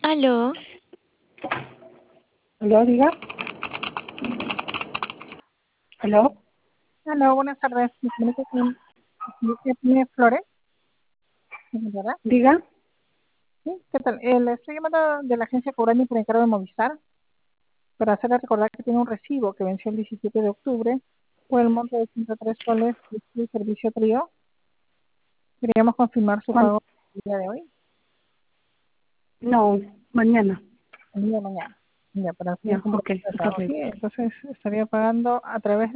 Aló, Aló, diga. Aló, Hola, buenas tardes. Me comunico con Epine Flores, ¿verdad? diga. Sí, ¿qué tal? Le estoy llamando de la agencia cobrando por encargo de Movistar para hacerle recordar que tiene un recibo que venció el 17 de octubre por el monto de 103 soles de su servicio trío. Queríamos confirmar su ¿Cuándo? pago el día de hoy, No, mañana. el día de mañana. Ya, para hacer un Ya, ok, compromiso de está pago. bien. Sí, entonces estaría pagando a través